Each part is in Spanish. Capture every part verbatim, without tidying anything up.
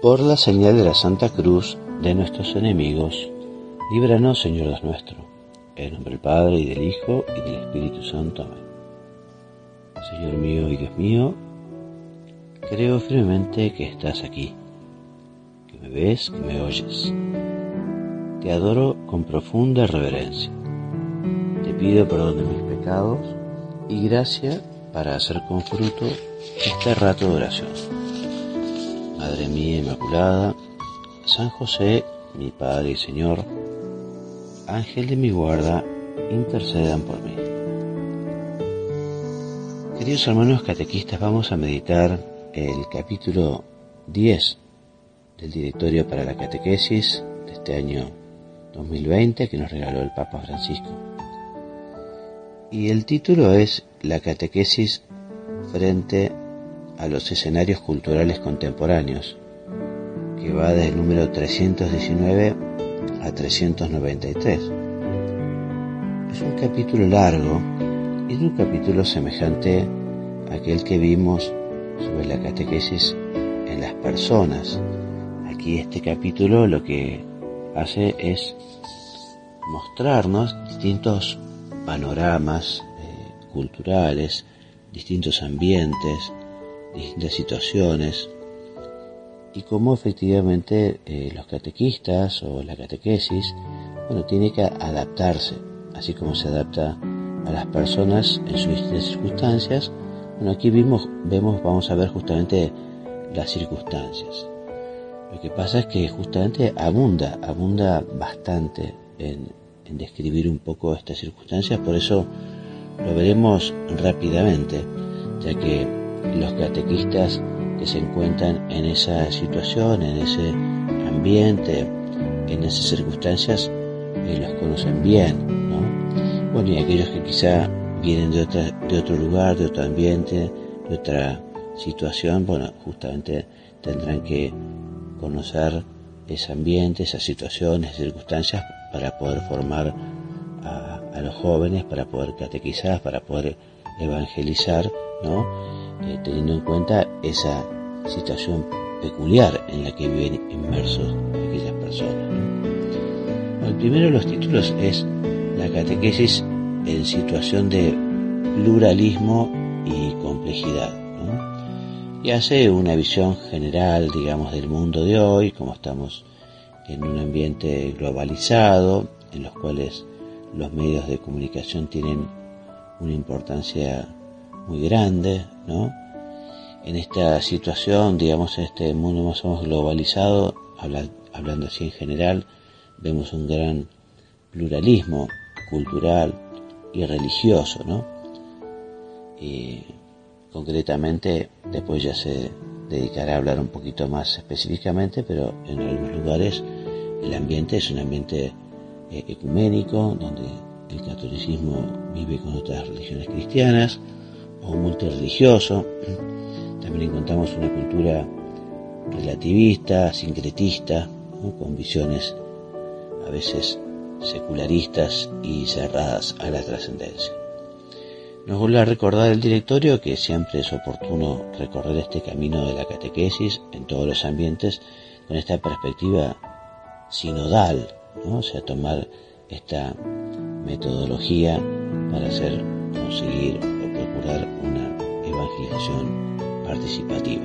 Por la señal de la Santa Cruz de nuestros enemigos, líbranos, Señor Dios nuestro, en nombre del Padre, y del Hijo, y del Espíritu Santo. Amén. Señor mío y Dios mío, creo firmemente que estás aquí, que me ves, que me oyes. Te adoro con profunda reverencia. Te pido perdón de mis pecados y gracia para hacer con fruto este rato de oración. Madre mía Inmaculada, San José, mi Padre y Señor, Ángel de mi guarda, intercedan por mí. Queridos hermanos catequistas, vamos a meditar el capítulo diez del Directorio para la Catequesis de este año dos mil veinte que nos regaló el Papa Francisco. Y el título es La catequesis frente a los escenarios culturales contemporáneos, que va desde el número trescientos diecinueve a trescientos noventa y tres. Es un capítulo largo y es un capítulo semejante a aquel que vimos sobre la catequesis en las personas. Aquí este capítulo lo que hace es mostrarnos distintos panoramas eh, culturales, distintos ambientes, distintas situaciones, y cómo efectivamente eh, los catequistas o la catequesis, bueno, tiene que adaptarse, así como se adapta a las personas en sus distintas circunstancias. Bueno, aquí vimos, vemos, vamos a ver justamente las circunstancias. Lo que pasa es que justamente abunda, abunda bastante en, en describir un poco estas circunstancias, por eso lo veremos rápidamente, ya que los catequistas que se encuentran en esa situación, en ese ambiente, en esas circunstancias, eh, los conocen bien, ¿no? Bueno, y aquellos que quizá vienen de, otra, de otro lugar, de otro ambiente, de otra situación, bueno, justamente tendrán que conocer ese ambiente, esas situaciones, esas circunstancias para poder formar a, a los jóvenes, para poder catequizar, para poder evangelizar, ¿no? Eh, teniendo en cuenta esa situación peculiar en la que viven inmersos aquellas personas, ¿no? Bueno, el primero de los títulos es la catequesis en situación de pluralismo y complejidad, ¿no? Y hace una visión general, digamos, del mundo de hoy, como estamos en un ambiente globalizado, en los cuales los medios de comunicación tienen una importancia muy grande, ¿no? En esta situación, digamos, en este mundo más o menos globalizado, habla, hablando así en general, vemos un gran pluralismo cultural y religioso, ¿no? Y concretamente, después ya se dedicará a hablar un poquito más específicamente, pero en algunos lugares el ambiente es un ambiente eh, ecuménico, donde el catolicismo vive con otras religiones cristianas, o multirreligioso. También encontramos una cultura relativista, sincretista, ¿no? Con visiones a veces secularistas y cerradas a la trascendencia. Nos vuelve a recordar el directorio que siempre es oportuno recorrer este camino de la catequesis en todos los ambientes con esta perspectiva sinodal, ¿no? O sea, tomar esta metodología para hacer, conseguir o procurar una evangelización participativa.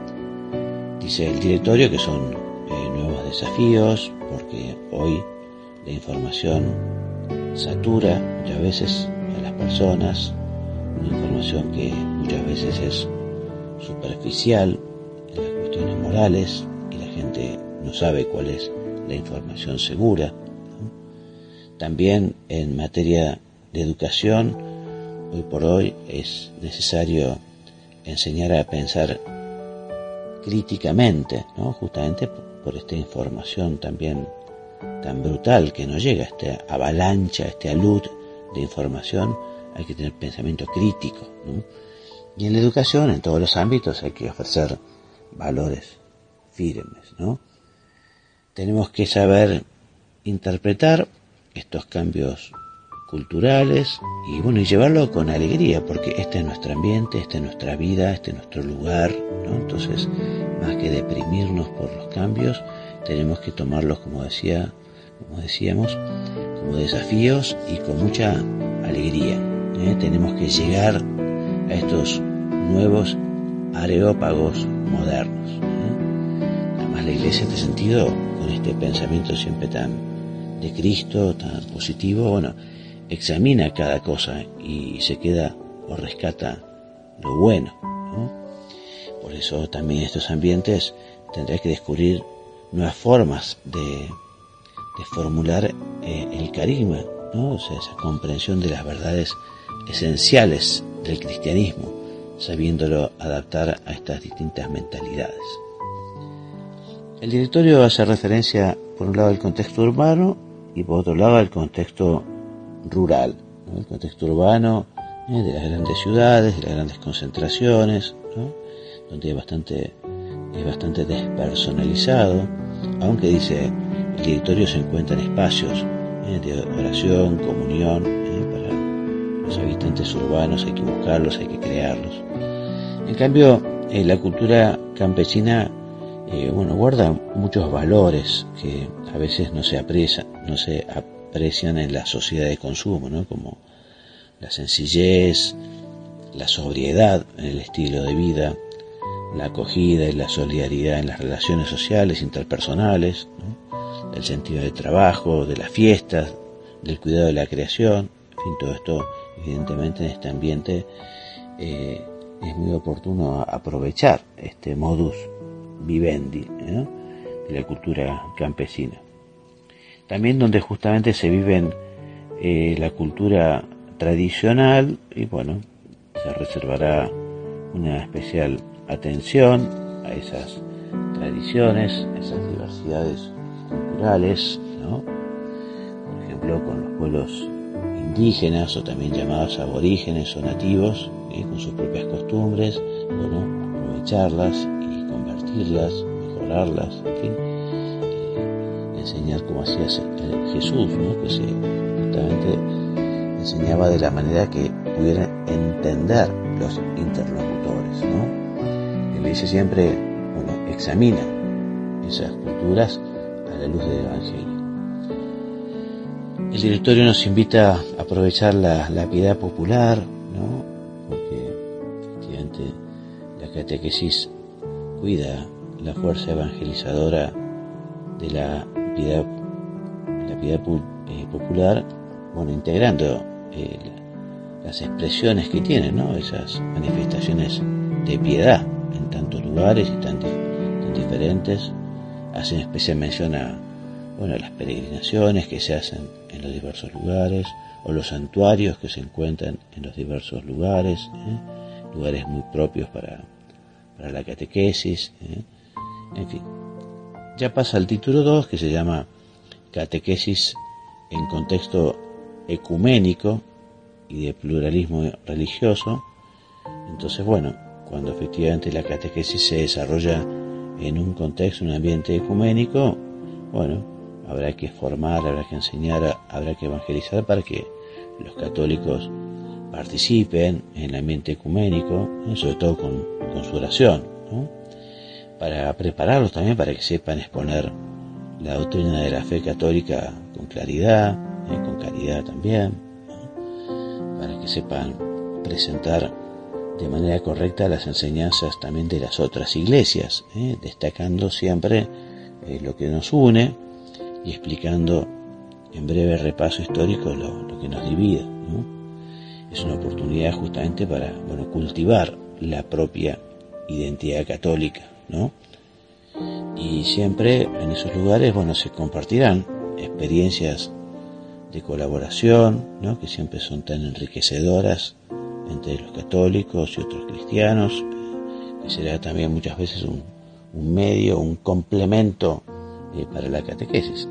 Dice el directorio que son eh, nuevos desafíos, porque hoy la información satura muchas veces a las personas, una información que muchas veces es superficial en las cuestiones morales, y la gente no sabe cuál es la información segura, ¿no? También en materia de educación, hoy por hoy es necesario enseñar a pensar críticamente, ¿no? Justamente por esta información también tan brutal que nos llega, esta avalancha, este alud de información. Hay que tener pensamiento crítico, ¿no? Y en la educación, en todos los ámbitos, hay que ofrecer valores firmes, ¿no? Tenemos que saber interpretar estos cambios culturales y bueno, y llevarlo con alegría, porque este es nuestro ambiente, esta es nuestra vida, este es nuestro lugar, ¿no? Entonces más que deprimirnos por los cambios, tenemos que tomarlos, como decía, como decíamos, como desafíos y con mucha alegría. ¿eh? Tenemos que llegar a estos nuevos areópagos modernos. ¿eh? Además, la Iglesia, en este sentido, con este pensamiento siempre tan de Cristo, tan positivo, bueno, examina cada cosa y se queda o rescata lo bueno, ¿no? Por eso también estos ambientes tendrá que descubrir nuevas formas de, de formular eh, el carisma, ¿no? O sea, esa comprensión de las verdades esenciales del cristianismo, sabiéndolo adaptar a estas distintas mentalidades. El directorio hace referencia, por un lado, al contexto urbano y por otro lado al contexto rural, ¿no? El contexto urbano eh, de las grandes ciudades, de las grandes concentraciones, ¿no? Donde es bastante, es bastante despersonalizado, aunque dice el directorio se encuentra en espacios eh, de oración, comunión, eh, para los habitantes urbanos hay que buscarlos, hay que crearlos. En cambio, eh, la cultura campesina eh, bueno, guarda muchos valores que a veces no se aprecia, no se aprecian en la sociedad de consumo, ¿no? Como la sencillez, la sobriedad en el estilo de vida, la acogida y la solidaridad en las relaciones sociales, interpersonales, ¿no? El sentido del trabajo, de las fiestas, del cuidado de la creación, en fin, todo esto, evidentemente, en este ambiente eh, es muy oportuno aprovechar este modus vivendi, ¿no? De la cultura campesina. También donde justamente se viven eh, la cultura tradicional y bueno, se reservará una especial atención a esas tradiciones, esas diversidades culturales, ¿no? Por ejemplo, con los pueblos indígenas o también llamados aborígenes o nativos, ¿eh? Con sus propias costumbres, bueno, aprovecharlas y convertirlas, mejorarlas, en fin, eh, enseñar como hacía Jesús, ¿no? Que se justamente enseñaba de la manera que pudieran entender los interlocutores, ¿no? Él dice siempre, bueno, examina esas culturas a la luz del Evangelio. El directorio nos invita a aprovechar la, la piedad popular, ¿no? Porque efectivamente la catequesis cuida la fuerza evangelizadora de la piedad, la piedad eh, popular, bueno, integrando eh, las expresiones que tienen, ¿no? Esas manifestaciones de piedad en tantos lugares y tan, tan diferentes. Hacen especial mención a, bueno, a las peregrinaciones que se hacen en los diversos lugares, o los santuarios que se encuentran en los diversos lugares, ¿eh? Lugares muy propios para, para la catequesis, ¿eh? En fin. Ya pasa al título dos, que se llama Catequesis en contexto ecuménico y de pluralismo religioso. Entonces, bueno, cuando efectivamente la catequesis se desarrolla en un contexto, un ambiente ecuménico, bueno, habrá que formar, habrá que enseñar, habrá que evangelizar para que los católicos participen en el ambiente ecuménico, ¿eh? Sobre todo con, con su oración, ¿no? Para prepararlos también para que sepan exponer la doctrina de la fe católica con claridad, ¿eh? Con caridad también, ¿no? Para que sepan presentar de manera correcta las enseñanzas también de las otras iglesias, ¿eh? Destacando siempre eh, lo que nos une y explicando en breve repaso histórico lo, lo que nos divide, ¿no? Es una oportunidad justamente para, bueno, cultivar la propia identidad católica, ¿no? Y siempre en esos lugares, bueno, se compartirán experiencias de colaboración, ¿no? Que siempre son tan enriquecedoras entre los católicos y otros cristianos, que será también muchas veces un, un medio, un complemento eh, para la catequesis.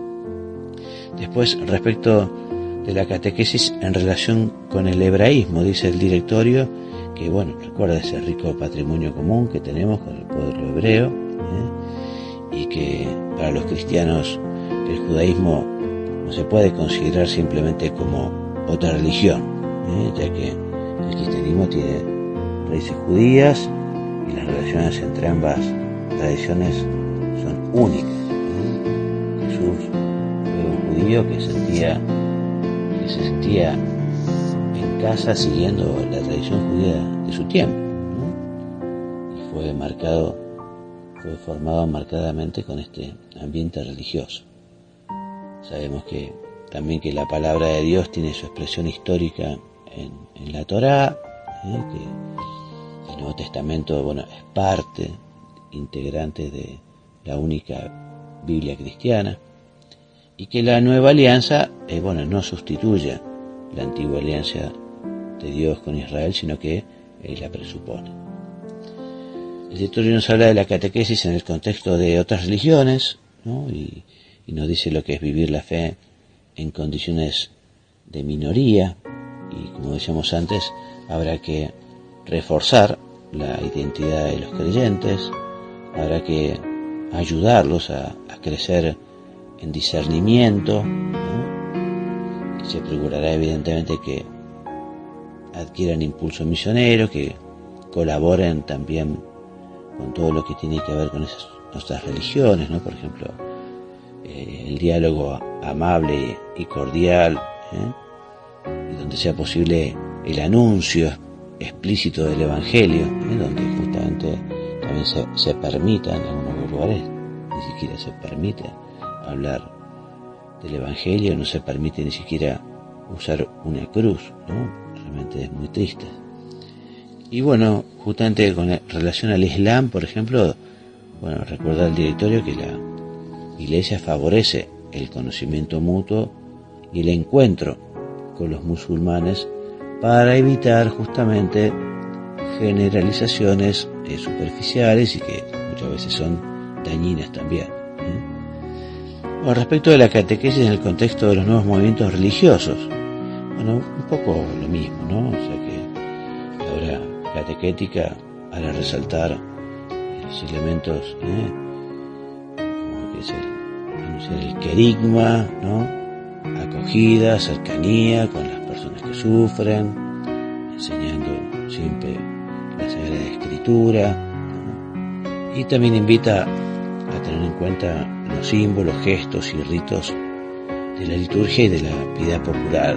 Después, respecto de la catequesis en relación con el hebraísmo, dice el directorio que, bueno, recuerda ese rico patrimonio común que tenemos con el pueblo hebreo, ¿eh? Y que para los cristianos el judaísmo no se puede considerar simplemente como otra religión, ¿eh? Ya que el cristianismo tiene raíces judías y las relaciones entre ambas tradiciones son únicas. ¿eh? Jesús fue un judío que sentía, que se sentía en casa siguiendo la tradición judía de su tiempo, ¿no? Y fue marcado, fue formado marcadamente con este ambiente religioso. Sabemos que también que la palabra de Dios tiene su expresión histórica en, en la Torá, ¿eh? que el Nuevo Testamento, bueno, es parte integrante de la única Biblia cristiana, y que la nueva alianza, eh, bueno, no sustituye la antigua alianza de Dios con Israel, sino que eh, la presupone. El directorio nos habla de la catequesis en el contexto de otras religiones, ¿no? y, y nos dice lo que es vivir la fe en condiciones de minoría, y como decíamos antes, habrá que reforzar la identidad de los creyentes, habrá que ayudarlos a, a crecer en discernimiento, ¿no? Y se procurará evidentemente que adquieran impulso misionero, que colaboren también con todo lo que tiene que ver con esas nuestras religiones, ¿no? Por ejemplo, eh, el diálogo amable y cordial, ¿eh? y donde sea posible el anuncio explícito del Evangelio, ¿eh? donde justamente también se, se permita en algunos lugares, ni siquiera se permite hablar del Evangelio, no se permite ni siquiera usar una cruz, ¿no? Realmente es muy triste. Y bueno, justamente con relación al Islam, por ejemplo, bueno, recuerda el directorio que la Iglesia favorece el conocimiento mutuo y el encuentro con los musulmanes para evitar justamente generalizaciones eh, superficiales y que muchas veces son dañinas también. ¿eh? Bueno, respecto de la catequesis en el contexto de los nuevos movimientos religiosos, bueno, un poco lo mismo, ¿no? O sea que la obra catequética hará resaltar los elementos, ¿eh? como que es el, anunciar el querigma, ¿no? Acogida, cercanía con las personas que sufren, enseñando siempre la Sagrada Escritura, ¿no? Y también invita a tener en cuenta los símbolos, gestos y ritos de la liturgia y de la piedad popular,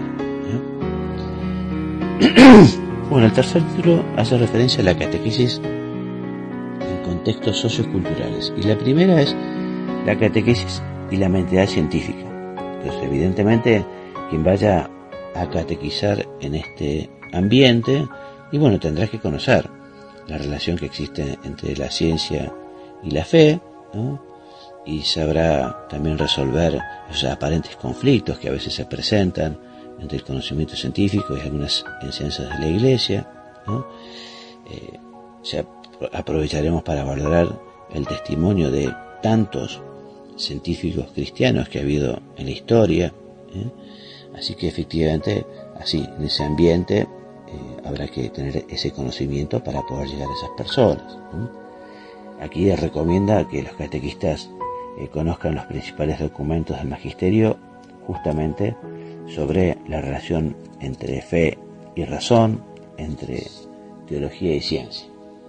¿eh? Bueno, el tercer título hace referencia a la catequesis en contextos socioculturales, y la primera es la catequesis y la mentalidad científica. Entonces, evidentemente, quien vaya a catequizar en este ambiente, y bueno, tendrá que conocer la relación que existe entre la ciencia y la fe, ¿no? Y sabrá también resolver esos aparentes conflictos que a veces se presentan entre el conocimiento científico y algunas enseñanzas de la Iglesia, ¿no? Eh, se aprovecharemos para valorar el testimonio de tantos científicos cristianos que ha habido en la historia, ¿eh? Así que efectivamente, así en ese ambiente eh, habrá que tener ese conocimiento para poder llegar a esas personas, ¿eh? Aquí les recomienda que los catequistas eh, conozcan los principales documentos del magisterio justamente sobre la relación entre fe y razón, entre teología y ciencia.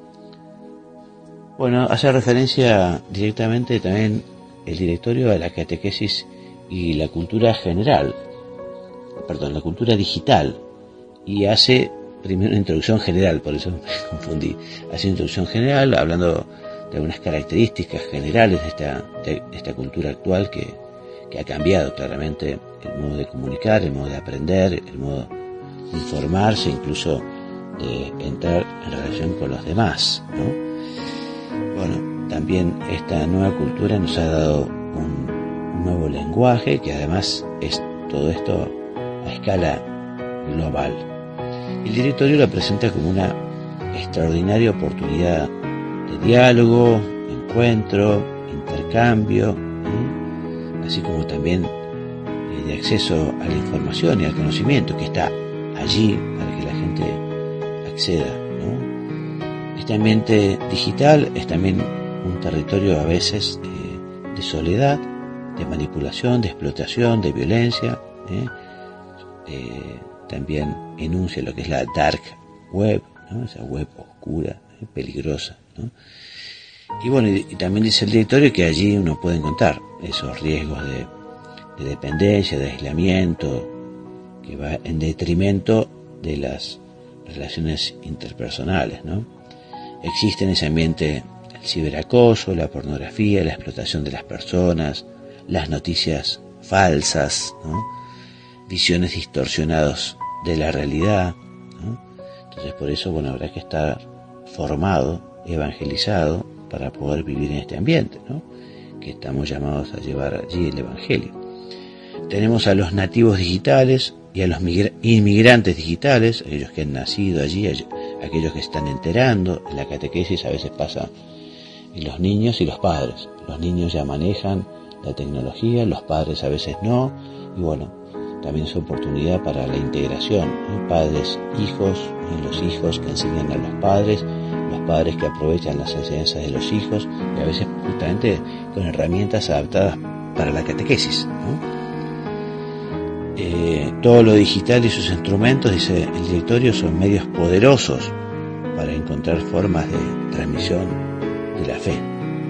Bueno, hace referencia directamente también el directorio a la catequesis y la cultura general, perdón, la cultura digital, y hace primero una introducción general, por eso me confundí, hace una introducción general hablando de algunas características generales de esta, de esta cultura actual que, que ha cambiado claramente el modo de comunicar, el modo de aprender, el modo de informarse, incluso de entrar en relación con los demás, ¿no? Bueno, también esta nueva cultura nos ha dado un, un nuevo lenguaje que además es todo esto a escala global. El directorio lo presenta como una extraordinaria oportunidad de diálogo, encuentro, intercambio, ¿eh? Así como también eh, de acceso a la información y al conocimiento que está allí para que la gente acceda, ¿no? Este ambiente digital es también un territorio a veces eh, de soledad, de manipulación, de explotación, de violencia, ¿eh? Eh, también enuncia lo que es la dark web, ¿no? Esa web oscura, ¿eh? peligrosa, ¿no? Y bueno, y, y también dice el directorio que allí uno puede encontrar esos riesgos de, de dependencia, de aislamiento, que va en detrimento de las relaciones interpersonales, ¿no? Existe en ese ambiente el ciberacoso, la pornografía, la explotación de las personas, las noticias falsas, ¿no? Visiones distorsionadas de la realidad, ¿no? Entonces por eso, bueno, habrá que estar formado, evangelizado, para poder vivir en este ambiente, ¿no? Que estamos llamados a llevar allí el Evangelio. Tenemos a los nativos digitales y a los inmigrantes digitales, aquellos que han nacido allí, aquellos que están enterando. En la catequesis a veces pasa en los niños y los padres. Los niños ya manejan la tecnología, los padres a veces no, y bueno, también es oportunidad para la integración, ¿no? Padres, hijos, ¿no? Los hijos que enseñan a los padres, los padres que aprovechan las enseñanzas de los hijos, y a veces justamente con herramientas adaptadas para la catequesis, ¿no? Eh, todo lo digital y sus instrumentos, dice el directorio, son medios poderosos para encontrar formas de transmisión de la fe.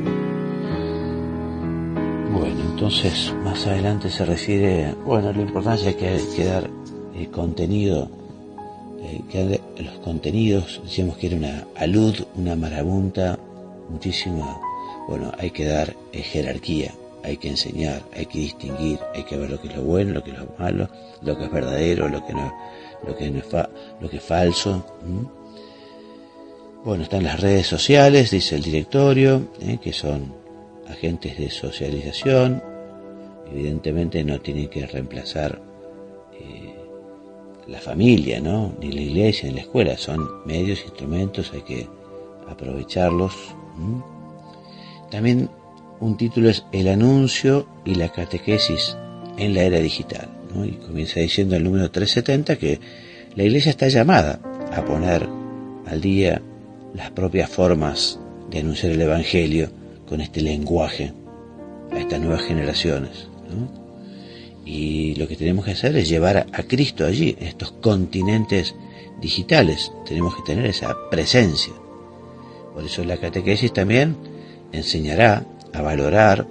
Bueno, entonces más adelante se refiere, bueno, a la importancia de que hay que dar eh, contenido, eh, que los contenidos, decíamos que era una alud, una marabunta, muchísima, bueno, hay que dar eh, jerarquía. Hay que enseñar, hay que distinguir, hay que ver lo que es lo bueno, lo que es lo malo, lo que es verdadero, lo que no, lo que no es fa, lo que es falso. ¿Mm? Bueno, están las redes sociales, dice el directorio, ¿eh? que son agentes de socialización. Evidentemente no tienen que reemplazar eh, la familia, ¿no? Ni la iglesia, ni la escuela. Son medios, instrumentos, hay que aprovecharlos. ¿Mm? También un título es El anuncio y la catequesis en la era digital, ¿no? Y comienza diciendo el número trescientos setenta que la Iglesia está llamada a poner al día las propias formas de anunciar el Evangelio con este lenguaje a estas nuevas generaciones, ¿no? Y lo que tenemos que hacer es llevar a, a Cristo allí, en estos continentes digitales. Tenemos que tener esa presencia. Por eso la catequesis también enseñará a valorar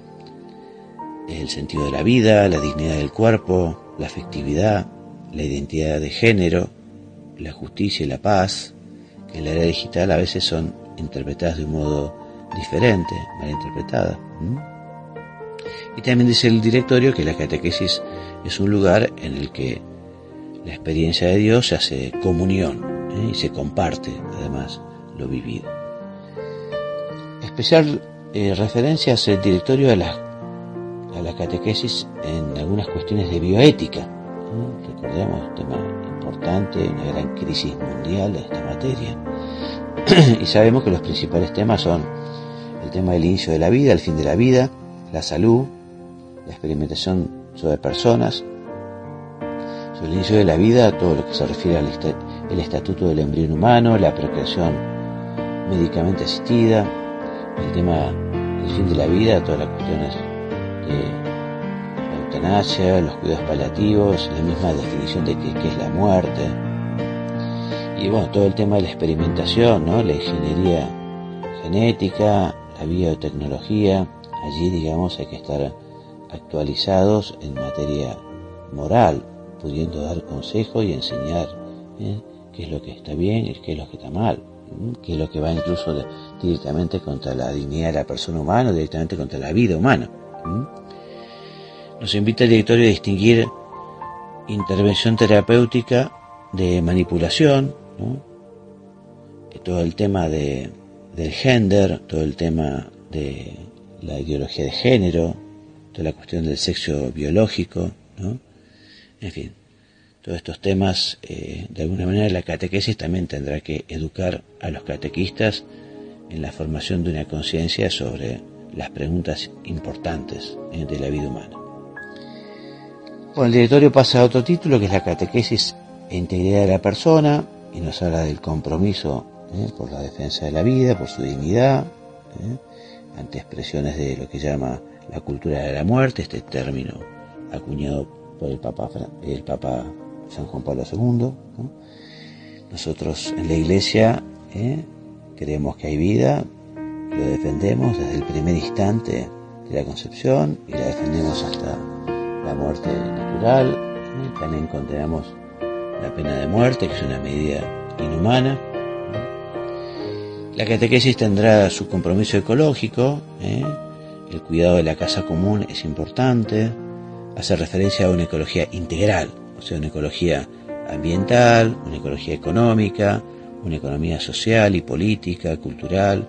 el sentido de la vida, la dignidad del cuerpo, la afectividad, la identidad de género, la justicia y la paz, que en la era digital a veces son interpretadas de un modo diferente, mal interpretadas. ¿Mm? Y también dice el directorio que la catequesis es un lugar en el que la experiencia de Dios se hace comunión, ¿eh? y se comparte además lo vivido. Especial Eh, referencias el directorio a la, a la catequesis en algunas cuestiones de bioética. ¿eh? Recordemos, un tema importante, una gran crisis mundial de esta materia. Y sabemos que los principales temas son el tema del inicio de la vida, el fin de la vida, la salud, la experimentación sobre personas, sobre el inicio de la vida, todo lo que se refiere al est- el estatuto del embrión humano, la procreación médicamente asistida, el tema del fin de la vida, todas las cuestiones de la eutanasia, los cuidados paliativos, la misma definición de qué, qué es la muerte, y bueno, todo el tema de la experimentación, ¿no? La ingeniería genética, la biotecnología. Allí, digamos, hay que estar actualizados en materia moral, pudiendo dar consejo y enseñar ¿eh? qué es lo que está bien y qué es lo que está mal, ¿eh? qué es lo que va incluso de, directamente contra la dignidad de la persona humana, directamente contra la vida humana. ¿eh? Nos invita el directorio a distinguir intervención terapéutica de manipulación, ¿no? Todo el tema de, del gender, todo el tema de la ideología de género, toda la cuestión del sexo biológico, ¿no? En fin, todos estos temas, eh, de alguna manera la catequesis también tendrá que educar a los catequistas en la formación de una conciencia sobre las preguntas importantes eh, de la vida humana. Bueno, el directorio pasa a otro título, que es la catequesis e integridad de la persona, y nos habla del compromiso eh, por la defensa de la vida, por su dignidad, eh, ante expresiones de lo que llama la cultura de la muerte, este término acuñado por el Papa, el Papa San Juan Pablo segundo, ¿no? Nosotros en la Iglesia eh, creemos que hay vida lo defendemos desde el primer instante de la concepción y la defendemos hasta la muerte natural. Y también condenamos la pena de muerte, que es una medida inhumana. La catequesis tendrá su compromiso ecológico, ¿eh? El cuidado de la casa común es importante, hace referencia a una ecología integral, o sea, una ecología ambiental, una ecología económica, una economía social y política, cultural.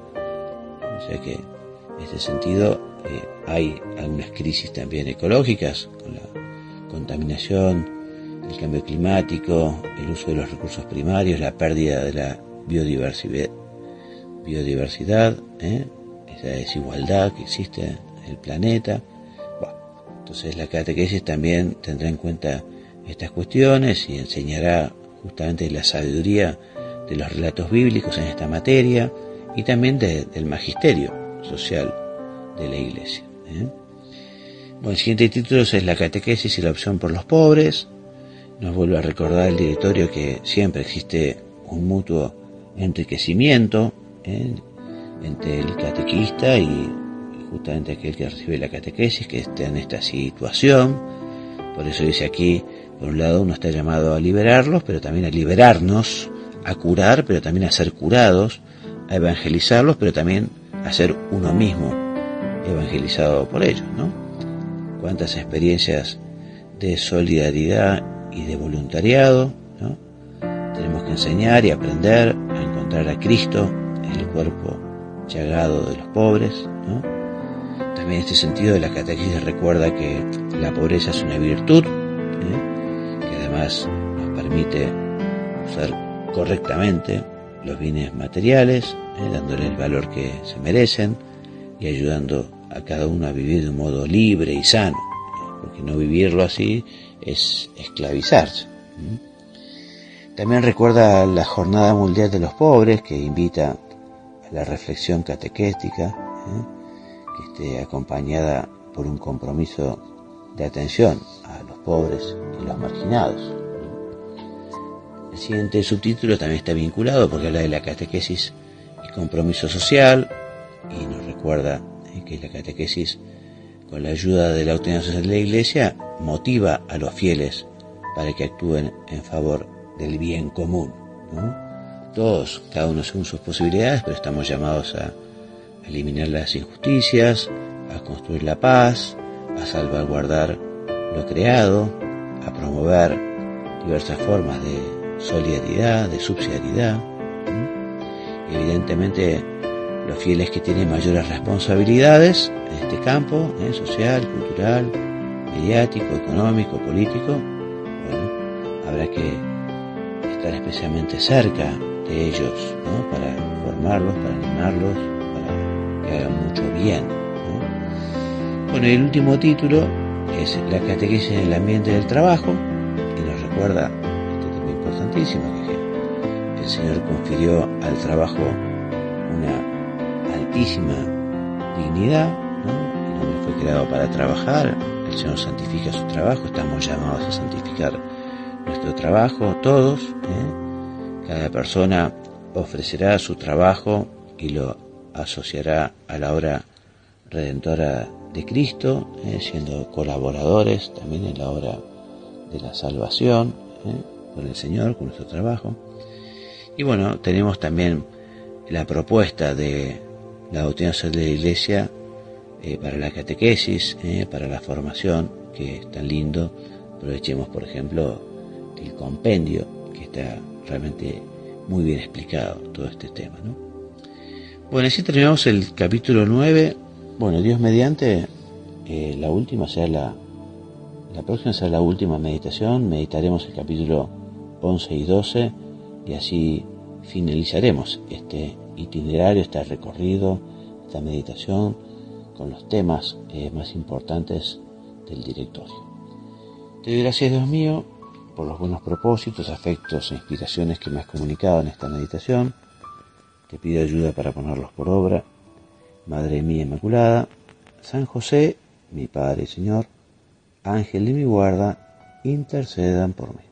O sea que en este sentido eh, hay algunas crisis también ecológicas, con la contaminación, el cambio climático, el uso de los recursos primarios, la pérdida de la biodiversidad, biodiversidad ¿eh? esa desigualdad que existe en el planeta. Bueno, entonces la catequesis también tendrá en cuenta estas cuestiones y enseñará justamente la sabiduría de los relatos bíblicos en esta materia y también de, del magisterio social de la Iglesia. ¿eh? Bueno, el siguiente título es la catequesis y la opción por los pobres. Nos vuelve a recordar el directorio que siempre existe un mutuo enriquecimiento ¿eh? entre el catequista y justamente aquel que recibe la catequesis, que está en esta situación. Por eso dice aquí, por un lado uno está llamado a liberarlos, pero también a liberarnos, a curar, pero también a ser curados, a evangelizarlos, pero también a ser uno mismo evangelizado por ellos, ¿no? Cuántas experiencias de solidaridad y de voluntariado, ¿no? Tenemos que enseñar y aprender a encontrar a Cristo en el cuerpo llagado de los pobres, ¿no? También en este sentido la catequesis recuerda que la pobreza es una virtud, ¿eh? que además nos permite usar correctamente los bienes materiales, ¿eh? dándole el valor que se merecen y ayudando a cada uno a vivir de un modo libre y sano, ¿eh? porque no vivirlo así es esclavizarse. ¿eh? También recuerda la Jornada Mundial de los Pobres, que invita a la reflexión catequética, ¿eh? que esté acompañada por un compromiso de atención a los pobres y los marginados. El siguiente subtítulo también está vinculado porque habla de la catequesis y compromiso social y nos recuerda ¿eh? que la catequesis, con la ayuda de la doctrina social de la Iglesia, motiva a los fieles para que actúen en favor del bien común, ¿no? Todos, cada uno según sus posibilidades, pero estamos llamados a eliminar las injusticias, a construir la paz, a salvaguardar lo creado, a promover diversas formas de solidaridad, de subsidiariedad. ¿sí? Evidentemente, los fieles que tienen mayores responsabilidades en este campo, ¿eh? social, cultural, mediático, económico, político, bueno, habrá que estar especialmente cerca de ellos, ¿no? para formarlos, para animarlos, para que hagan mucho bien. ¿no? Bueno, y el último título es la catequesis en el ambiente del trabajo, y nos recuerda este tema importantísimo, que el Señor confirió al trabajo una altísima dignidad, ¿no? El hombre fue creado para trabajar, el Señor santifica su trabajo, estamos llamados a santificar nuestro trabajo, todos, ¿eh? Cada persona ofrecerá su trabajo y lo asociará a la obra redentora de Cristo, ¿eh? siendo colaboradores también en la obra de la salvación, ¿eh? con el Señor, con nuestro trabajo. Y bueno, tenemos también la propuesta de la doctrina social de la Iglesia eh, para la catequesis, eh, para la formación, que es tan lindo. Aprovechemos, por ejemplo, el compendio, que está realmente muy bien explicado todo este tema, ¿no? Bueno, así terminamos el capítulo nueve. Bueno, Dios mediante, eh, la última será la, la próxima será la última meditación. Meditaremos el capítulo once y doce y así finalizaremos este itinerario, este recorrido, esta meditación con los temas eh, más importantes del directorio. Te doy gracias, Dios mío, por los buenos propósitos, afectos e inspiraciones que me has comunicado en esta meditación. Te pido ayuda para ponerlos por obra. Madre mía Inmaculada, San José, mi Padre y Señor, Ángel de mi guarda, intercedan por mí.